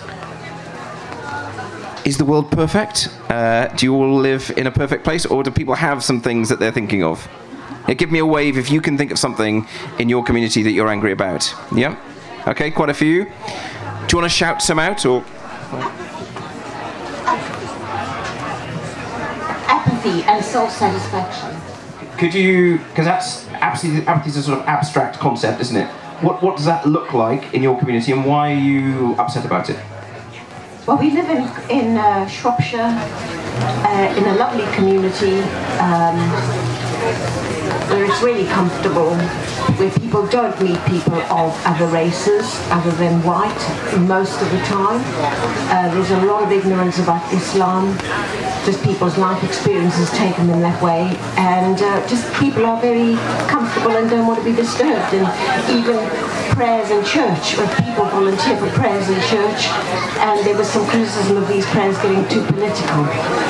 Is the world perfect? Uh, do you all live in a perfect place, or do people have some things that they're thinking of? Yeah, give me a wave if you can think of something in your community that you're angry about. Yeah? Okay, quite a few. Do you want to shout some out, or...? Apathy and self-satisfaction. Could you, because that's apathy, apathy is a sort of abstract concept, isn't it? What what does that look like in your community, and why are you upset about it? Well, we live in in uh, Shropshire, uh, in a lovely community um, where it's really comfortable, where people don't meet people of other races other than white most of the time. Uh, there's a lot of ignorance about Islam. Just people's life experiences taken them that way, and uh, just people are very comfortable and don't want to be disturbed. And even prayers in church, where people volunteer for prayers in church, and there was some criticism of these prayers getting too political.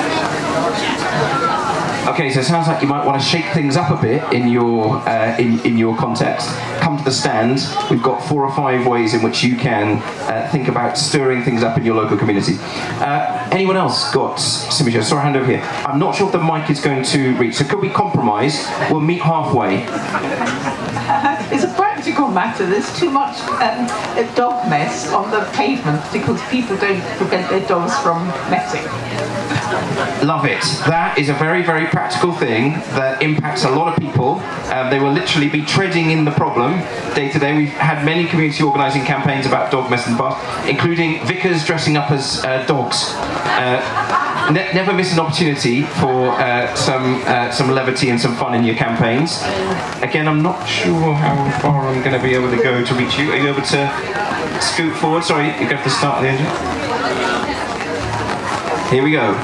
Okay, so it sounds like you might want to shake things up a bit in your uh, in in your context. Come to the stand. We've got four or five ways in which you can uh, think about stirring things up in your local community. Uh, anyone else got some issues? Sorry, hand over here. I'm not sure if the mic is going to reach. So could we compromise? We'll meet halfway. It's a practical matter. There's too much um, dog mess on the pavement because people don't prevent their dogs from messing. Love it. That is a very, very practical thing that impacts a lot of people. Um, they will literally be treading in the problem day to day. We've had many community organising campaigns about dog mess in the past, including vicars dressing up as uh, dogs. Uh, ne never miss an opportunity for uh, some uh, some levity and some fun in your campaigns. Again, I'm not sure how far I'm going to be able to go to reach you. Are you able to scoot forward? Sorry, you go to the start of the engine. Here we go.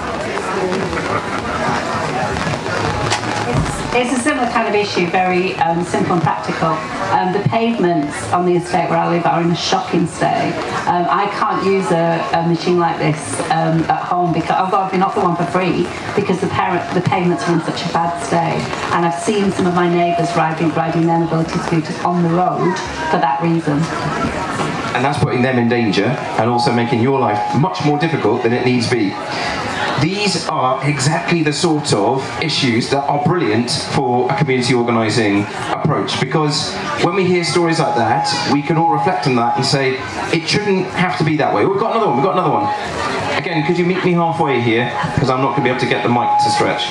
It's a similar kind of issue, very um, simple and practical. Um, the pavements on the estate where I live are in a shocking state. Um, I can't use a, a machine like this um, at home because although I've been offered one for free because the, parent, the pavements are in such a bad state. And I've seen some of my neighbours riding, riding their mobility scooters on the road for that reason. And that's putting them in danger and also making your life much more difficult than it needs be. These are exactly the sort of issues that are brilliant for a community organising approach, because when we hear stories like that, we can all reflect on that and say, it shouldn't have to be that way. We've got another one, we've got another one. Again, could you meet me halfway here? Because I'm not going to be able to get the mic to stretch.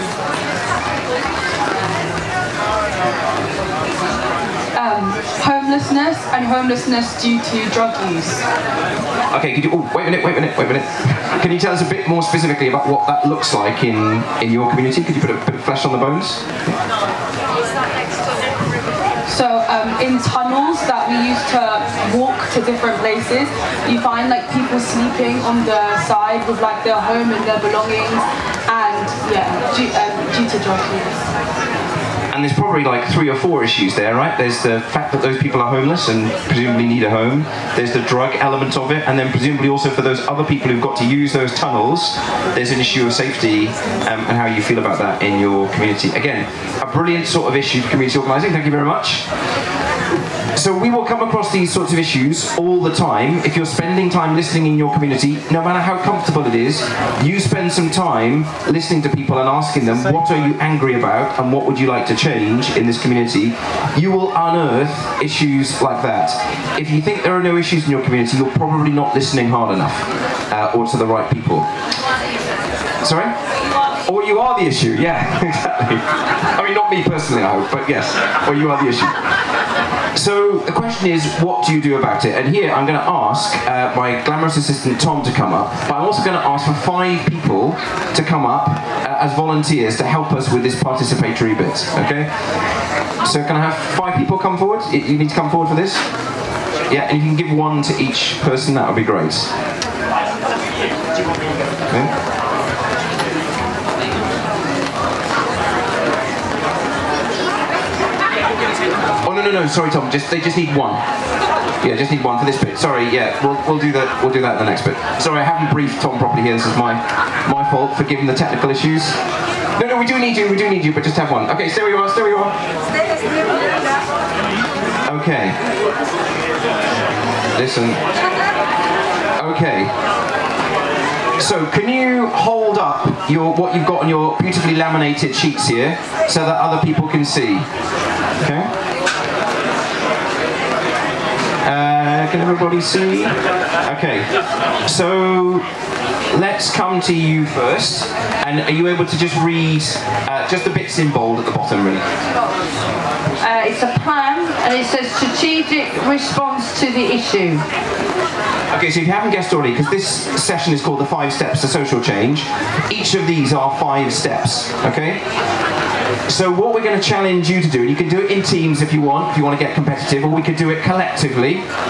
Um, homelessness and homelessness due to drug use. Okay, could you, oh, wait a minute, wait a minute, wait a minute. Can you tell us a bit more specifically about what that looks like in, in your community? Could you put a bit of flesh on the bones? So um, in tunnels that we used to walk to different places, you find like people sleeping on the side with like their home and their belongings, and yeah, due, um, due to drug use. And there's probably like three or four issues there, right? There's the fact that those people are homeless and presumably need a home. There's the drug element of it, and then presumably also for those other people who've got to use those tunnels, there's an issue of safety um, and how you feel about that in your community. Again, a brilliant sort of issue for community organising. Thank you very much. So we will come across these sorts of issues all the time. If you're spending time listening in your community, no matter how comfortable it is, you spend some time listening to people and asking them, what are you angry about and what would you like to change in this community? You will unearth issues like that. If you think there are no issues in your community, you're probably not listening hard enough uh, or to the right people. Sorry? Or you are the issue, yeah, exactly. I mean, not me personally, I hope, but yes, or you are the issue. So the question is, what do you do about it? And here I'm going to ask uh, my glamorous assistant Tom to come up, but I'm also going to ask for five people to come up uh, as volunteers to help us with this participatory bit, okay? So can I have five people come forward? You need to come forward for this? Yeah, and you can give one to each person, that would be great. Okay. Oh no no no! Sorry, Tom. Just they just need one. Yeah, just need one for this bit. Sorry. Yeah, we'll we'll do that. We'll do that in the next bit. Sorry, I haven't briefed Tom properly here. This is my my fault for giving the technical issues. No no, we do need you. We do need you, but just have one. Okay, stay where you are. Stay where you are. Okay. Listen. Okay. So, can you hold up your what you've got on your beautifully laminated sheets here, so that other people can see? Okay. Uh, can everybody see? Okay. So, let's come to you first. And are you able to just read uh, just the bits in bold at the bottom, really? Uh, it's a plan, and it says strategic response to the issue. Okay, so if you haven't guessed already, because this session is called the Five Steps to Social Change, each of these are five steps, okay? So what we're going to challenge you to do, and you can do it in teams if you want, if you want to get competitive, or we could do it collectively, uh,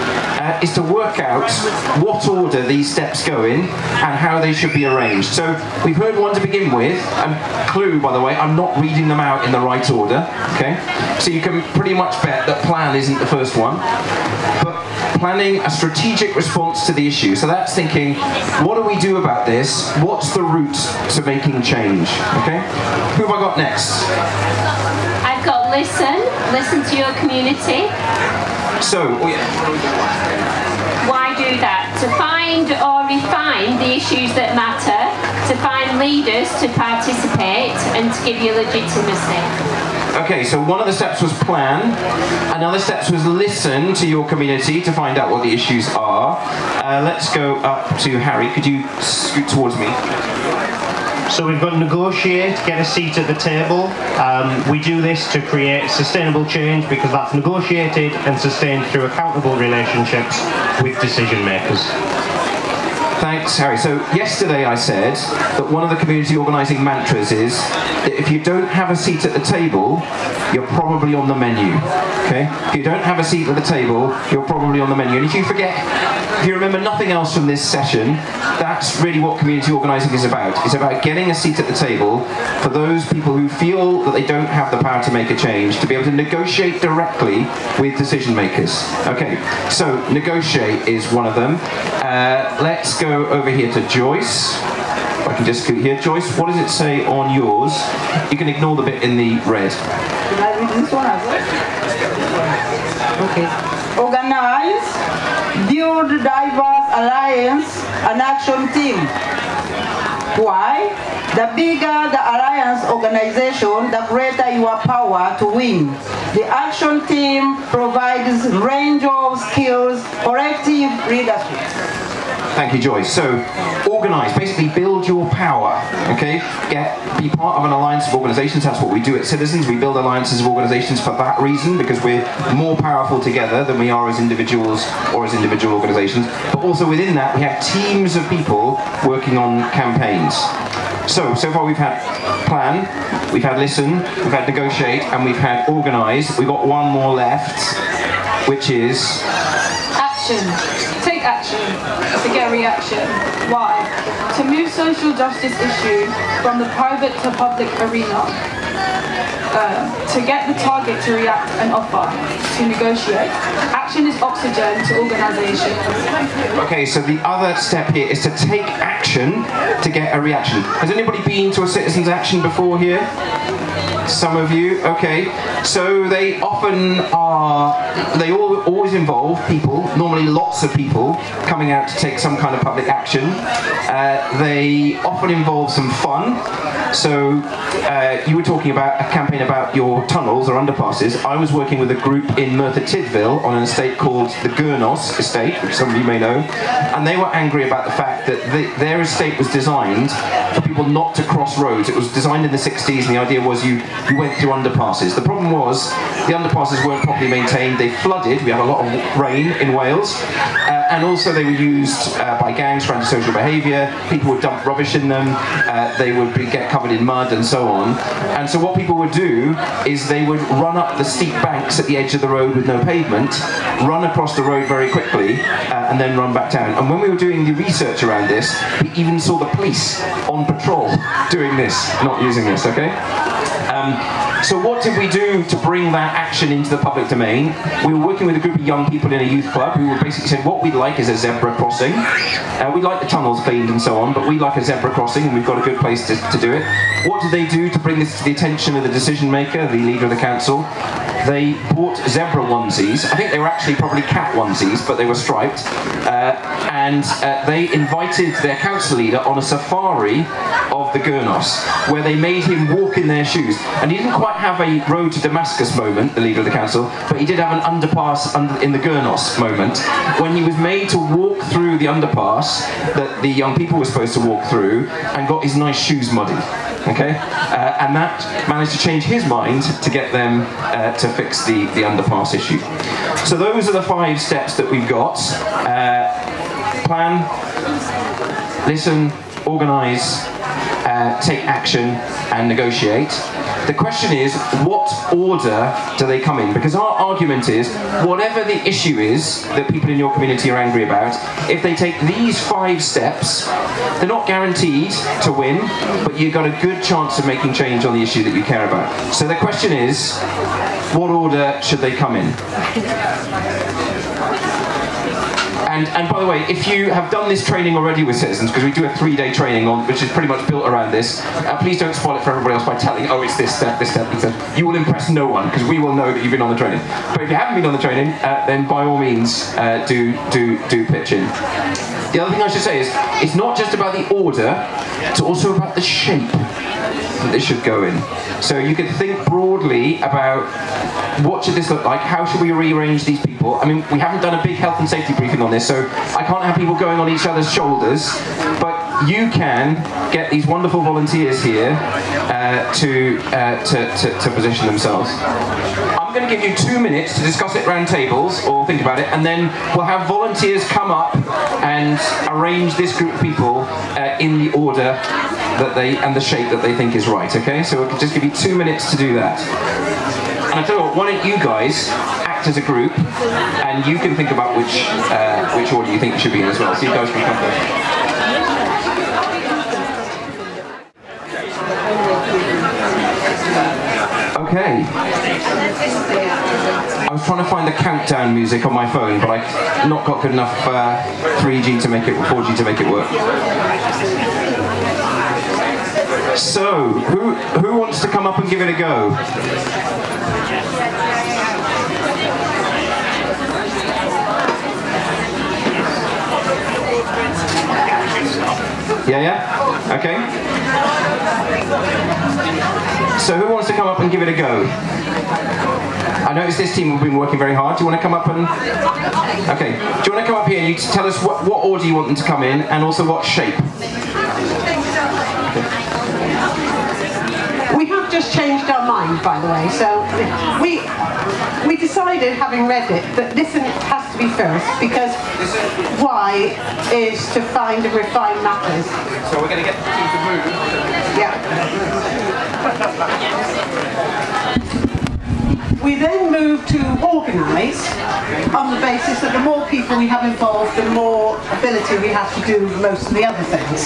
uh, is to work out what order these steps go in and how they should be arranged. So we've heard one to begin with, and clue, by the way, I'm not reading them out in the right order, okay? So you can pretty much bet that plan isn't the first one, but planning a strategic response to the issue. So that's thinking, what do we do about this? What's the route to making change, okay? Who have I got next? I've got listen, listen to your community. So, oh yeah. Why do that? To find or refine the issues that matter, to find leaders to participate, and to give you legitimacy. Okay, so one of the steps was plan, another step was listen to your community to find out what the issues are. Uh, let's go up to Harry. Could you scoot towards me? So we've got to negotiate, get a seat at the table. Um, we do this to create sustainable change because that's negotiated and sustained through accountable relationships with decision makers. Thanks, Harry. So yesterday I said that one of the community organising mantras is that if you don't have a seat at the table, you're probably on the menu. Okay? If you don't have a seat at the table, you're probably on the menu. And if you forget, if you remember nothing else from this session, that's really what community organising is about. It's about getting a seat at the table for those people who feel that they don't have the power to make a change, to be able to negotiate directly with decision makers. Okay, so negotiate is one of them. Uh, let's go over here to Joyce. If I can just scoot here. Joyce, what does it say on yours? You can ignore the bit in the red. Can I read this one as well? Okay. Organize, build diverse alliance and action team. Why? The bigger the alliance organization, the greater your power to win. The action team provides range of skills for active leadership. Thank you, Joyce. So, organise, basically build your power, okay? Get, be part of an alliance of organisations. That's what we do at Citizens. We build alliances of organisations for that reason, because we're more powerful together than we are as individuals or as individual organisations. But also within that, we have teams of people working on campaigns. So, so far we've had plan, we've had listen, we've had negotiate, and we've had organise. We've got one more left, which is... Action. Take action to get reaction. Why? To move social justice issues from the private to public arena. Uh, to get the target to react and offer, to negotiate. Action is oxygen to organisation. Okay, so the other step here is to take action to get a reaction. Has anybody been to a Citizens Action before here? Some of you, okay. So they often are, they all, always involve people, normally lots of people, coming out to take some kind of public action. Uh, they often involve some fun. So uh, you were talking about a campaign about your tunnels or underpasses. I was working with a group in Merthyr Tydfil on an estate called the Gurnos estate, which some of you may know, and they were angry about the fact that the, their estate was designed for people not to cross roads. It was designed in the sixties, and the idea was you, you went through underpasses. The problem was the underpasses weren't properly maintained. They flooded. We had a lot of rain in Wales, uh, and also they were used uh, by gangs for antisocial behaviour. People would dump rubbish in them. Uh, they would be, get covered in mud and so on. And so what people would do is they would run up the steep banks at the edge of the road with no pavement, run across the road very quickly, uh, and then run back down. And when we were doing the research around this, we even saw the police on patrol doing this, not using this, okay? Um, so what did we do to bring that action into the public domain? We were working with a group of young people in a youth club who basically said what we'd like is a zebra crossing. Uh, we'd like the tunnels cleaned and so on, but we'd like a zebra crossing, and we've got a good place to, to do it. What did they do to bring this to the attention of the decision maker, the leader of the council? They bought zebra onesies. I think they were actually probably cat onesies, but they were striped. Uh, and uh, they invited their council leader on a safari of the Gurnos, where they made him walk in their shoes. And he didn't quite have a road to Damascus moment, the leader of the council, but he did have an underpass under, in the Gurnos moment, when he was made to walk through the underpass that the young people were supposed to walk through, and got his nice shoes muddy. Okay, uh, and that managed to change his mind to get them uh, to fix the, the underpass issue. So those are the five steps that we've got. Uh, plan, listen, organise, uh, take action, and negotiate. The question is, what order do they come in? Because our argument is, whatever the issue is that people in your community are angry about, if they take these five steps, they're not guaranteed to win, but you've got a good chance of making change on the issue that you care about. So the question is, what order should they come in? And, and by the way, if you have done this training already with citizens, because we do a three-day training on, which is pretty much built around this, uh, please don't spoil it for everybody else by telling, oh, it's this step, this step, this step. You will impress no one, because we will know that you've been on the training. But if you haven't been on the training, uh, then by all means, uh, do, do, do pitch in. The other thing I should say is, it's not just about the order, it's also about the shape that they should go in. So you can think broadly about what should this look like, how should we rearrange these people. I mean, we haven't done a big health and safety briefing on this, so I can't have people going on each other's shoulders, but you can get these wonderful volunteers here uh, to, uh, to, to, to position themselves. I'm going to give you two minutes to discuss it round tables, or think about it, and then we'll have volunteers come up and arrange this group of people uh, in the order that they, and the shape that they think is right, okay? So we'll just give you two minutes to do that. And I tell you what, why don't you guys act as a group, and you can think about which, uh, which order you think you should be in as well, so you guys can come first. Okay. I was trying to find the countdown music on my phone, but I've not got good enough uh, three G to make it, four G to make it work. So, who who wants to come up and give it a go? Yeah, yeah? Okay. So who wants to come up and give it a go? I notice this team have been working very hard. Do you want to come up and... Okay. Do you want to come up here and you tell us what, what order you want them to come in, and also what shape? We have just changed our mind, by the way. So we we decided, having read it, that listen has to be first, because why is to find and refine matters. So we're going to get the team to move. Yeah. We then move to organise on the basis that the more people we have involved, the more ability we have to do most of the other things.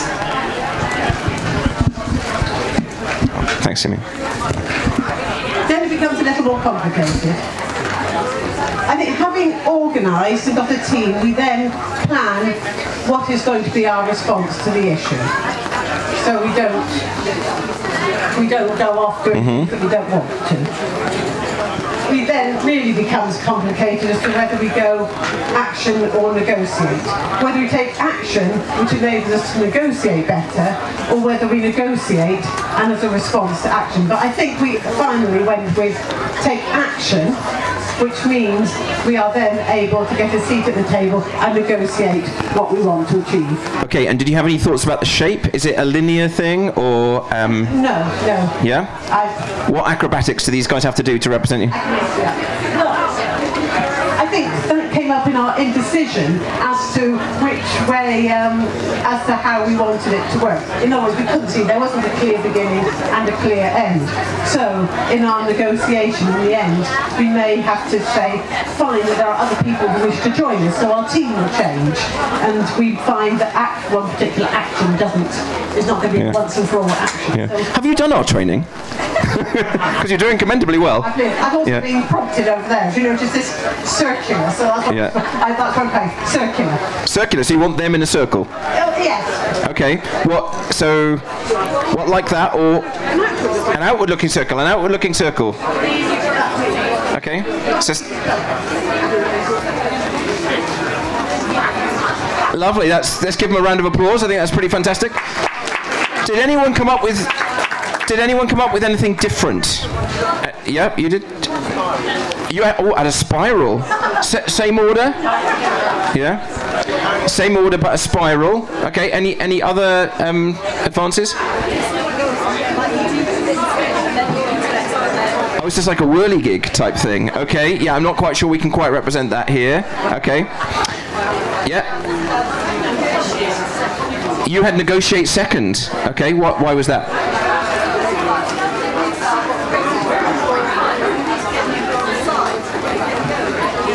Thanks, Simi. Then it becomes a little more complicated. I think having organised and got a team, we then plan what is going to be our response to the issue. So we don't we don't go off doing Mm-hmm. things that we don't want to. We then really becomes complicated as to whether we go action or negotiate. Whether we take action, which enables us to negotiate better, or whether we negotiate and as a response to action. But I think we finally went with take action, which means we are then able to get a seat at the table and negotiate what we want to achieve. Okay, and did you have any thoughts about the shape? Is it a linear thing, or... Um, no, no. Yeah? I, what acrobatics do these guys have to do to represent you? I think that came up in our indecision as to which way, um, as to how we wanted it to work. In other words, we couldn't see, there wasn't a clear beginning and a clear end. So, in our negotiation in the end, we may have to say, fine, that there are other people who wish to join us, so our team will change. And we find that act, one particular action doesn't, is not going to be Yeah. once and for all action. Yeah. So, Have you done our training? Because you're doing commendably well. I've, been, I've also Yeah. been prompted over there. If you notice this circular, so that's what, Yeah. I, that's what I'm playing. Circular. Circular, so you want them in a circle? Oh, yes. Okay. What? So, what, like that, or an outward-looking circle? An outward-looking circle. Okay. So, lovely. That's. Let's give them a round of applause. I think that's pretty fantastic. Did anyone come up with? Did anyone come up with anything different? Uh, yeah, you did. You had, oh, at a spiral. S- same order. Yeah. Same order, but a spiral. Okay. Any any other um, advances? Oh, it's just like a whirligig type thing. Okay. Yeah, I'm not quite sure we can quite represent that here. Okay. Yeah. You had negotiate second. Okay. What? Why was that?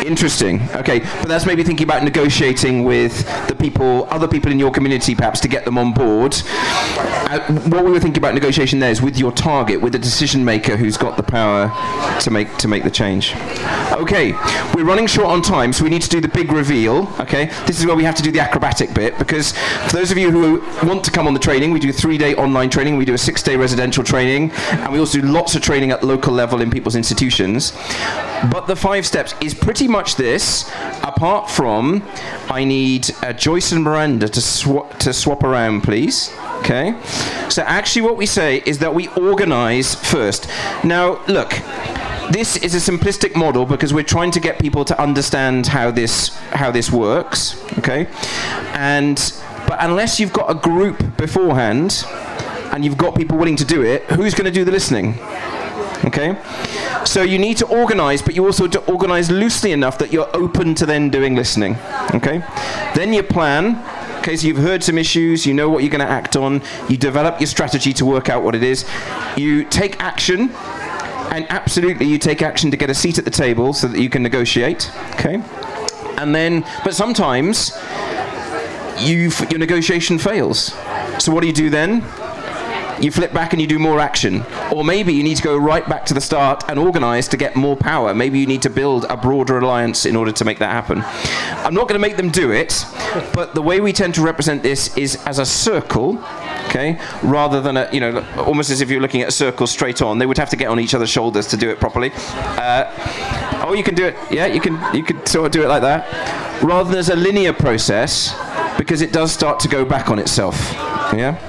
Interesting. Okay, but that's maybe thinking about negotiating with the people, other people in your community, perhaps, to get them on board. Uh, what we were thinking about negotiation there is with your target, with the decision maker who's got the power to make to make the change. Okay, we're running short on time, so we need to do the big reveal. Okay, this is where we have to do the acrobatic bit, because for those of you who want to come on the training, we do a three-day online training, we do a six-day residential training, and we also do lots of training at local level in people's institutions. But the five steps is pretty much this, apart from I need uh, Joyce and Miranda to swap to swap around, please. Okay, so actually what we say is that we organize first. Now look, this is a simplistic model because we're trying to get people to understand how this how this works. Okay, and but unless you've got a group beforehand and you've got people willing to do it, who's going to do the listening? Okay, so you need to organize, but you also to organize loosely enough that you're open to then doing listening. Okay, then you plan. Okay, so you've heard some issues, you know what you're going to act on, you develop your strategy to work out what it is, you take action, and absolutely you take action to get a seat at the table so that you can negotiate. Okay, and then, but sometimes you your negotiation fails. So what do you do then? You flip back and you do more action. Or maybe you need to go right back to the start and organize to get more power. Maybe you need to build a broader alliance in order to make that happen. I'm not going to make them do it, but the way we tend to represent this is as a circle, okay, rather than a, you know, almost as if you're looking at a circle straight on. They would have to get on each other's shoulders to do it properly. Uh, oh, you can do it, yeah, you can, you can sort of do it like that. Rather than as a linear process, because it does start to go back on itself, yeah?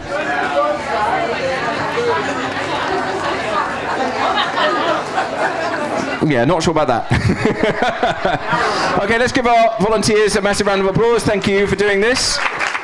Yeah, not sure about that. Okay, let's give our volunteers a massive round of applause. Thank you for doing this.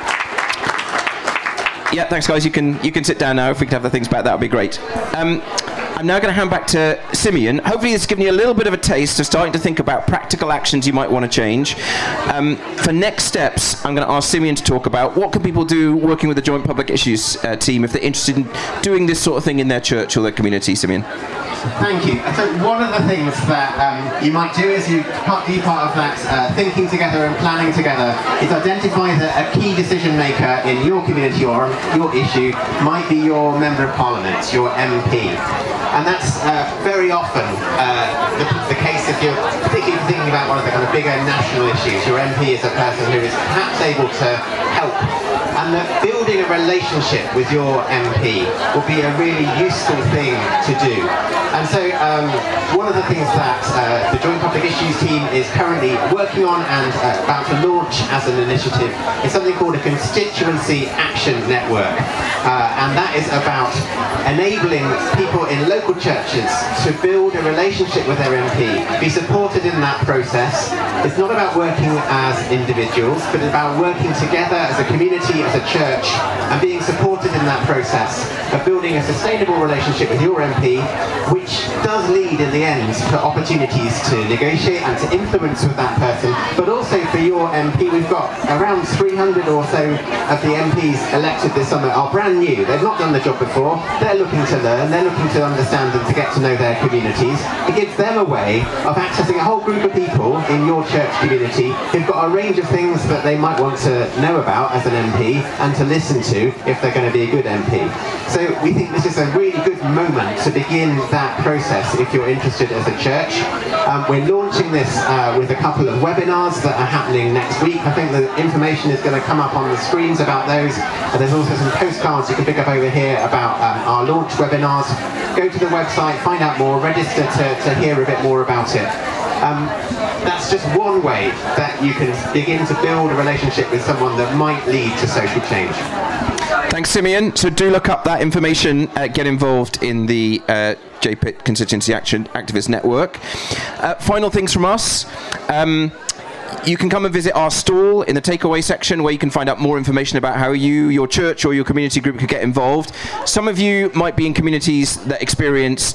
Yeah, thanks guys. You can you can sit down now. If we could have the things back, that would be great. Um, I'm now going to hand back to Simeon. Hopefully it's given you a little bit of a taste of starting to think about practical actions you might want to change. Um, for next steps, I'm going to ask Simeon to talk about what can people do working with the Joint Public Issues uh, team if they're interested in doing this sort of thing in their church or their community. Simeon. Thank you. So one of the things that um, you might do as you be part of that uh, thinking together and planning together is identify that a key decision maker in your community or your issue might be your Member of Parliament, your M P. And that's uh, very often uh, the, the case if you're particularly thinking about one of the kind of bigger national issues. Your M P is a person who is perhaps able to help. And that building a relationship with your M P will be a really useful thing to do. And so um, one of the things that uh, the Joint Public Issues team is currently working on and uh, about to launch as an initiative is something called a Constituency Action Network. Uh, and that is about enabling people in local churches to build a relationship with their M P, be supported in that process. It's not about working as individuals, but it's about working together as a community, as a church, and being supported in that process of building a sustainable relationship with your M P, which does lead in the end to opportunities to negotiate and to influence with that person, but also for your M P. We've got around three hundred or so of the M Ps elected this summer are brand new. They've not done the job before. They're looking to learn, they're looking to understand and to get to know their communities. It gives them a way of accessing a whole group of people in your church community who've got a range of things that they might want to know about as an M P and to listen to if they're going to be a good M P. So we think this is a really good moment to begin that process if you're interested as a church. Um, we're launching this uh, with a couple of webinars that are happening next week. I think the information is going to come up on the screens about those. And there's also some postcards you can pick up over here about um, our launch webinars. Go to the website, find out more, register to, to hear a bit more about it. Um, that's just one way that you can begin to build a relationship with someone that might lead to social change. Thanks, Simeon. So do look up that information, uh, get involved in the uh, J P I T Constituency Action Activist Network. Uh, final things from us. Um, You can come and visit our stall in the takeaway section where you can find out more information about how you, your church or your community group could get involved. Some of you might be in communities that experienced the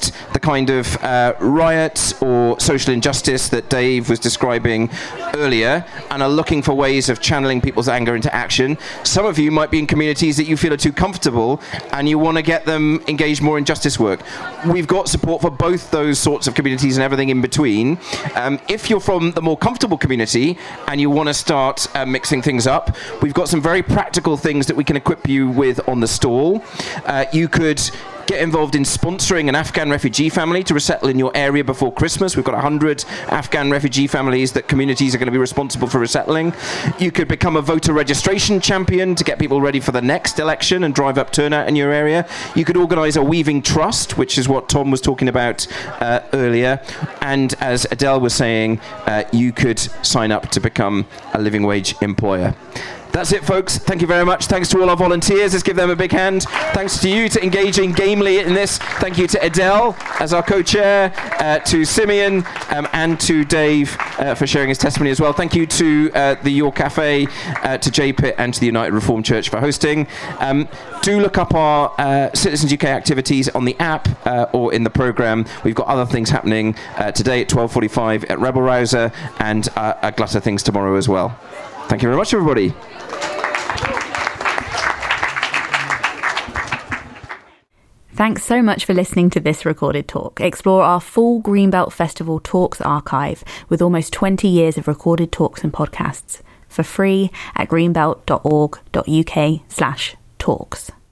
kind of uh, riots or social injustice that Dave was describing earlier and are looking for ways of channeling people's anger into action. Some of you might be in communities that you feel are too comfortable and you want to get them engaged more in justice work. We've got support for both those sorts of communities and everything in between. Um, if you're from the more comfortable community and you want to start uh, mixing things up, we've got some very practical things that we can equip you with on the stall. Uh, you could get involved in sponsoring an Afghan refugee family to resettle in your area before Christmas. We've got one hundred Afghan refugee families that communities are going to be responsible for resettling. You could become a voter registration champion to get people ready for the next election and drive up turnout in your area. You could organise a weaving trust, which is what Tom was talking about uh, earlier. And as Adele was saying, uh, you could sign up to become a living wage employer. That's it, folks. Thank you very much. Thanks to all our volunteers. Let's give them a big hand. Thanks to you to engaging gamely in this. Thank you to Adele as our co-chair, uh, to Simeon, um, and to Dave uh, for sharing his testimony as well. Thank you to uh, the Your Cafe, uh, to J P I T and to the United Reformed Church for hosting. Um, do look up our uh, Citizens U K activities on the app uh, or in the programme. We've got other things happening uh, today at twelve forty-five at Rebel Rouser and uh, a glut of things tomorrow as well. Thank you very much, everybody. Thanks so much for listening to this recorded talk. Explore our full Greenbelt Festival Talks archive with almost twenty years of recorded talks and podcasts for free at greenbelt dot org dot uk slash talks.